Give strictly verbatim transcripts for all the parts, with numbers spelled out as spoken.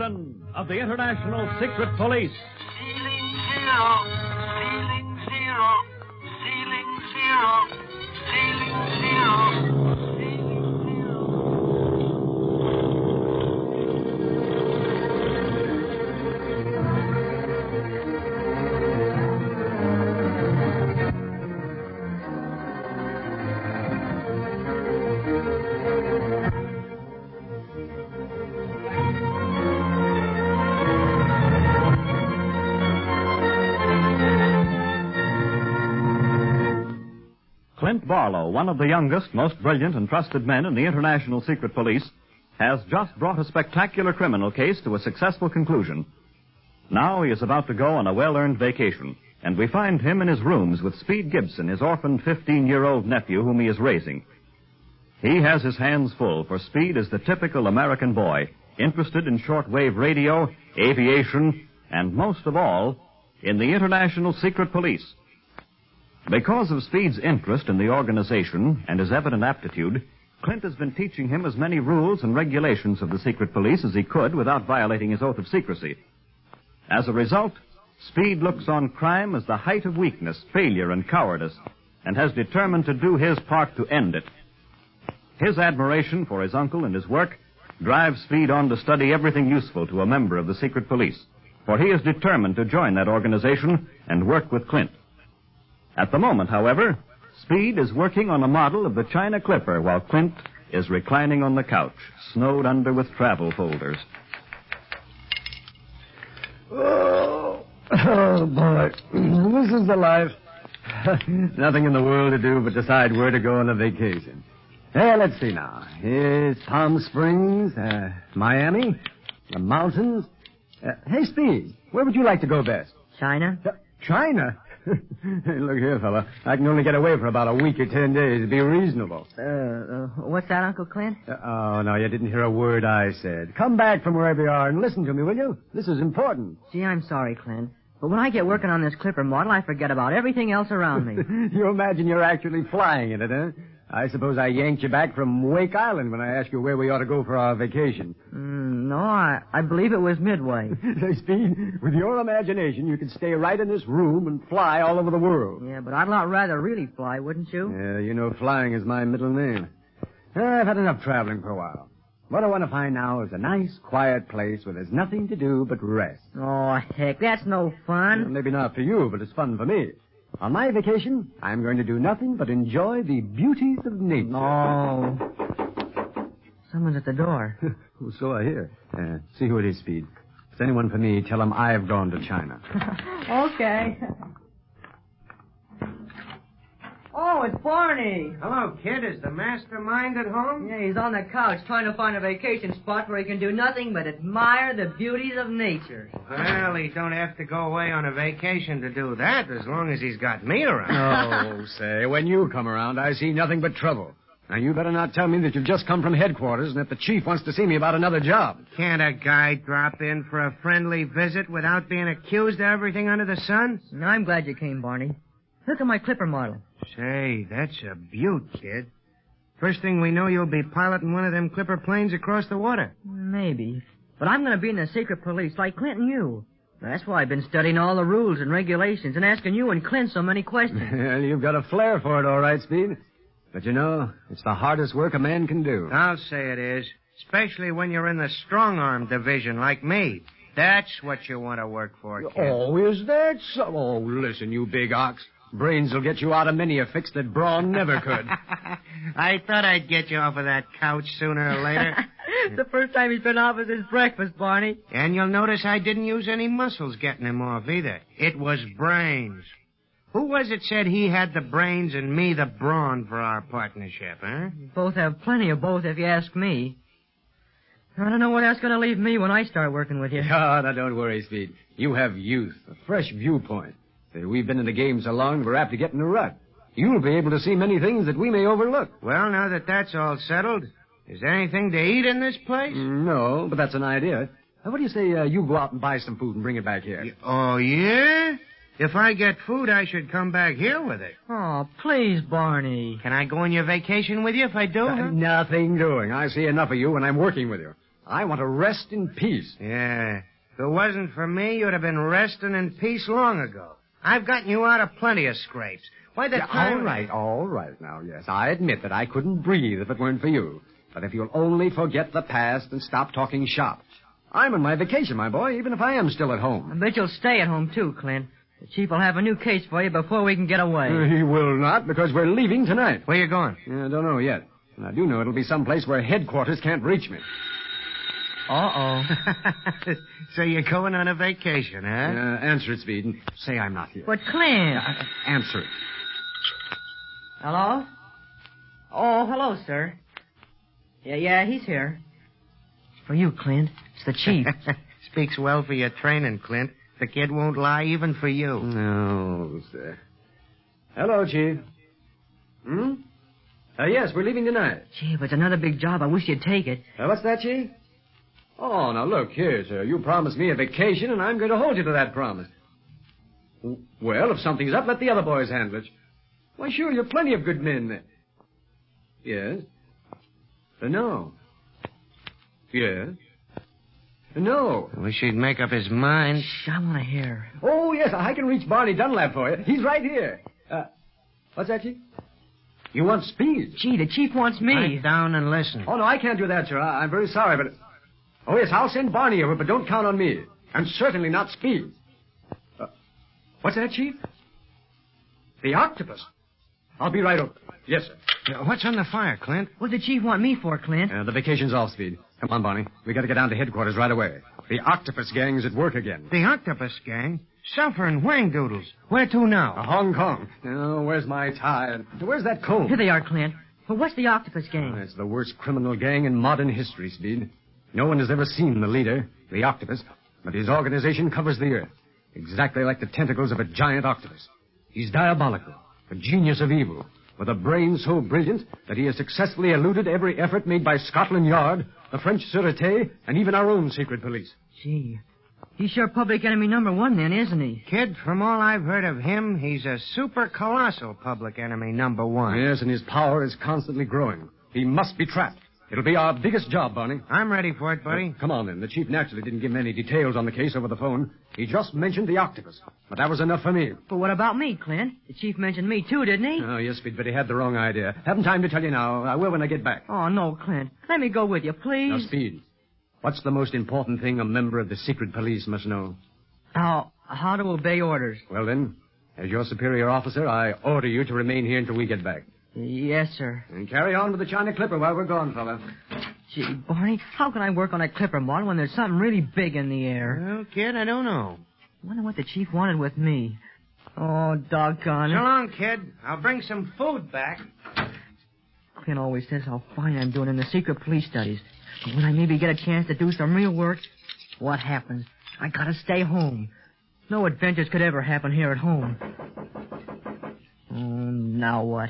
Gibson of the International Secret Police. Ceiling zero, ceiling zero, ceiling zero, ceiling zero, ceiling Clint Barlow, one of the youngest, most brilliant, and trusted men in the International Secret Police, has just brought a spectacular criminal case to a successful conclusion. Now he is about to go on a well-earned vacation, and we find him in his rooms with Speed Gibson, his orphaned fifteen-year-old nephew whom he is raising. He has his hands full, for Speed is the typical American boy, interested in shortwave radio, aviation, and most of all, in the International Secret Police. Because of Speed's interest in the organization and his evident aptitude, Clint has been teaching him as many rules and regulations of the secret police as he could without violating his oath of secrecy. As a result, Speed looks on crime as the height of weakness, failure, and cowardice, and has determined to do his part to end it. His admiration for his uncle and his work drives Speed on to study everything useful to a member of the secret police, for he is determined to join that organization and work with Clint. At the moment, however, Speed is working on a model of the China Clipper while Clint is reclining on the couch, snowed under with travel folders. Oh, oh boy. This is the life. Nothing in the world to do but decide where to go on a vacation. Hey, let's see now. Here's Palm Springs, uh, Miami, the mountains. Uh, hey, Speed, where would you like to go best? China? Uh, China? Hey, look here, fella. I can only get away for about a week or ten days. Be reasonable. Uh, uh, what's that, Uncle Clint? Uh, oh, no, you didn't hear a word I said. Come back from wherever you are and listen to me, will you? This is important. Gee, I'm sorry, Clint. But when I get working on this Clipper model, I forget about everything else around me. You imagine you're actually flying in it, huh? I suppose I yanked you back from Wake Island when I asked you where we ought to go for our vacation. Mm, no, I, I believe it was Midway. Say, Speed, with your imagination, you could stay right in this room and fly all over the world. Yeah, but I'd a lot rather really fly, wouldn't you? Yeah, you know flying is my middle name. I've had enough traveling for a while. What I want to find now is a nice, quiet place where there's nothing to do but rest. Oh, heck, that's no fun. Well, maybe not for you, but it's fun for me. On my vacation, I'm going to do nothing but enjoy the beauties of nature. Oh. Someone's at the door. So I hear. Uh, see who it is, Speed. If it's anyone for me, tell them I've gone to China. Okay. Oh, it's Barney. Hello, kid. Is the mastermind at home? Yeah, he's on the couch trying to find a vacation spot where he can do nothing but admire the beauties of nature. Well, he don't have to go away on a vacation to do that as long as he's got me around. Oh, say, when you come around, I see nothing but trouble. Now, you better not tell me that you've just come from headquarters and that the chief wants to see me about another job. Can't a guy drop in for a friendly visit without being accused of everything under the sun? No, I'm glad you came, Barney. Look at my Clipper model. Say, that's a beaut, kid. First thing we know, you'll be piloting one of them Clipper planes across the water. Maybe. But I'm going to be in the secret police like Clint and you. That's why I've been studying all the rules and regulations and asking you and Clint so many questions. Well, you've got a flair for it, all right, Speed. But you know, it's the hardest work a man can do. I'll say it is. Especially when you're in the strong-arm division like me. That's what you want to work for, kid. Oh, is that so? Oh, listen, you big ox. Brains will get you out of many a fix that brawn never could. I thought I'd get you off of that couch sooner or later. The first time he's been off is his breakfast, Barney. And you'll notice I didn't use any muscles getting him off either. It was brains. Who was it said he had the brains and me the brawn for our partnership, huh? Both have plenty of both, if you ask me. I don't know where that's going to leave me when I start working with you. Oh, now don't worry, Speed. You have youth, a fresh viewpoint. We've been in the game so long, we're apt to get in a rut. You'll be able to see many things that we may overlook. Well, now that that's all settled, is there anything to eat in this place? No, but that's an idea. Uh, what do you say uh, you go out and buy some food and bring it back here? Oh, yeah? If I get food, I should come back here with it. Oh, please, Barney. Can I go on your vacation with you if I do? Uh, huh? Nothing doing. I see enough of you when I'm working with you. I want to rest in peace. Yeah. If it wasn't for me, you'd have been resting in peace long ago. I've gotten you out of plenty of scrapes. Why the Yeah, time... all right, all right now, yes. I admit that I couldn't breathe if it weren't for you. But if you'll only forget the past and stop talking shop. I'm on my vacation, my boy, even if I am still at I home. bet you'll stay at home, too, Clint. The chief will have a new case for you before we can get away. Uh, he will not, because we're leaving tonight. Where you going? Yeah, I don't know yet. And I do know it'll be someplace where headquarters can't reach me. Uh-oh. So you're going on a vacation, huh? Uh, answer it, Speed, and say I'm not here. But, Clint... Uh, answer it. Hello? Oh, hello, sir. Yeah, yeah, he's here. For you, Clint. It's the chief. Speaks well for your training, Clint. The kid won't lie even for you. No, sir. Hello, Chief. Hmm? Uh, yes, we're leaving tonight. Chief, it's another big job. I wish you'd take it. Uh, what's that, Chief? Oh, now look here, sir. You promised me a vacation, and I'm going to hold you to that promise. W- Well, if something's up, let the other boys handle it. Why, sure, you're plenty of good men there. Yes? Uh, no. Yes? Uh, no. I wish he'd make up his mind. Shh, I want to hear. Oh, yes, I can reach Barney Dunlap for you. He's right here. Uh, what's that, Chief? You want Speed? Gee, the chief wants me. Pipe down and listen. Oh, no, I can't do that, sir. I- I'm very sorry, but... Oh, yes, I'll send Barney over, but don't count on me. And certainly not Speed. Uh, what's that, Chief? The octopus. I'll be right over. Yes, sir. Uh, What's on the fire, Clint? What'd the chief want me for, Clint? Uh, the vacation's off, Speed. Come on, Barney. We got to get down to headquarters right away. The octopus gang's at work again. The octopus gang? Suffering whangdoodles. Where to Uh, now? Hong Kong. Oh, where's my tie? Where's that comb? Here they are, Clint. But what's the octopus Oh, gang? it's the worst criminal gang in modern history, Speed. No one has ever seen the leader, the octopus, but his organization covers the earth, exactly like the tentacles of a giant octopus. He's diabolical, a genius of evil, with a brain so brilliant that he has successfully eluded every effort made by Scotland Yard, the French Sûreté, and even our own secret police. Gee, he's sure public enemy number one then, isn't he? Kid, from all I've heard of him, he's a super colossal public enemy number one. Yes, and his power is constantly growing. He must be trapped. It'll be our biggest job, Barney. I'm ready for it, buddy. Uh, come on, then. The chief naturally didn't give me any details on the case over the phone. He just mentioned the octopus. But that was enough for me. But what about me, Clint? The chief mentioned me too, didn't he? Oh, yes, Speed, but he had the wrong idea. Haven't time to tell you now. I will when I get back. Oh, no, Clint. Let me go with you, please. Now, Speed, what's the most important thing a member of the secret police must know? How, how to obey orders. Well, then, as your superior officer, I order you to remain here until we get back. Yes, sir. And carry on with the China Clipper while we're gone, fella. Gee, Barney, how can I work on a clipper model when there's something really big in the air? Well, kid, I don't know. Wonder what the chief wanted with me. Oh, doggone So it. long, kid. I'll bring some food back. Clint always says how fine I'm doing in the secret police studies. But when I maybe get a chance to do some real work, what happens? I gotta stay home. No adventures could ever happen here at home. Oh, now what?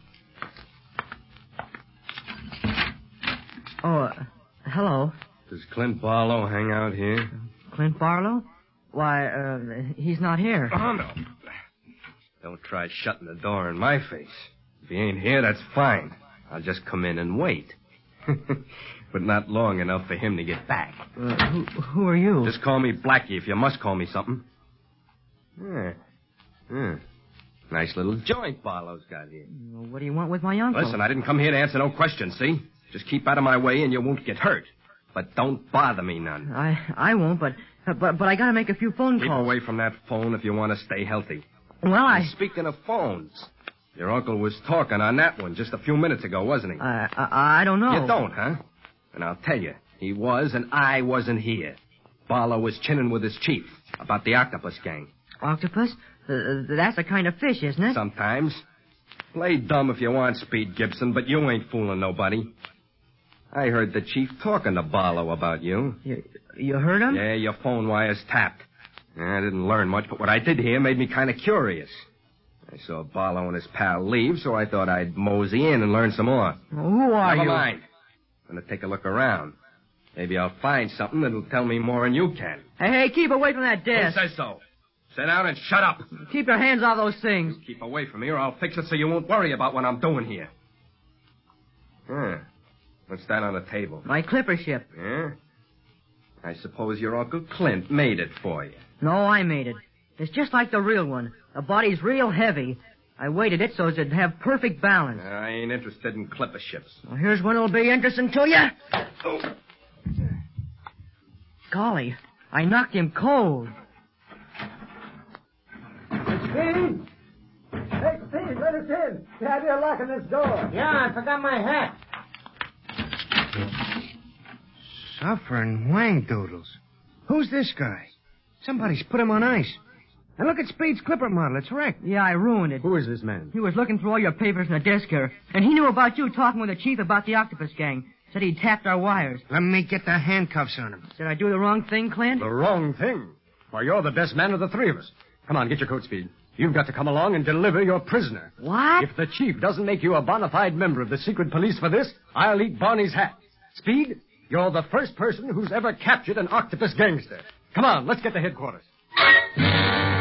Oh, uh, hello. Does Clint Barlow hang out here? Clint Barlow? Why, uh, he's not here. Oh, no. Don't try shutting the door in my face. If he ain't here, that's fine. I'll just come in and wait. But not long enough for him to get back. Uh, who, who are you? Just call me Blackie if you must call me something. Yeah. Yeah. Nice little joint Barlow's got here. Well, what do you want with my uncle? Listen, I didn't come here to answer no questions, see? Just keep out of my way and you won't get hurt. But don't bother me none. I I won't, but but but I gotta make a few phone Keep calls. away from that phone if you want to stay healthy. Well, I And speaking of phones, your uncle was talking on that one just a few minutes ago, wasn't he? I I, I don't know. You don't, huh? And I'll tell you, he was and I wasn't here. Barlow was chinning with his chief about the octopus gang. Octopus? Uh, that's a kind of fish, isn't it? Sometimes. Play dumb if you want, Speed Gibson, but you ain't fooling nobody. I heard the chief talking to Barlow about you. You, you heard him? Yeah, your phone wire's tapped. I didn't learn much, but what I did hear made me kind of curious. I saw Barlow and his pal leave, so I thought I'd mosey in and learn some more. Well, who are Never you? mind. I'm going to take a look around. Maybe I'll find something that'll tell me more than you can. Hey, hey, keep away from that Who desk. says so? Sit down and shut up. Keep your hands off those things. Keep away from me or I'll fix it so you won't worry about what I'm doing here. Yeah. What's that on the table? My clipper ship. Yeah? I suppose your Uncle Clint made it for you. No, I made it. It's just like the real one. The body's real heavy. I weighted it so it'd have perfect balance. I ain't interested in clipper ships. Well, here's one that'll be interesting to you. Oh. Golly, I knocked him cold. Speed! Hey, Speed, let us in. The idea of locking this door. Yeah, I forgot my hat. Suffering wang-doodles. Who's this guy? Somebody's put him on ice. And look at Speed's clipper model. It's wrecked. Yeah, I ruined it. Who is this man? He was looking through all your papers in the desk here, and he knew about you talking with the chief about the octopus gang. Said he'd tapped our wires. Let me get the handcuffs on him. Did I do the wrong thing, Clint? The wrong thing. Why, you're the best man of the three of us. Come on, get your coat, Speed. You've got to come along and deliver your prisoner. What? If the chief doesn't make you a bona fide member of the secret police for this, I'll eat Barney's hat. Speed, you're the first person who's ever captured an octopus gangster. Come on, let's get to headquarters.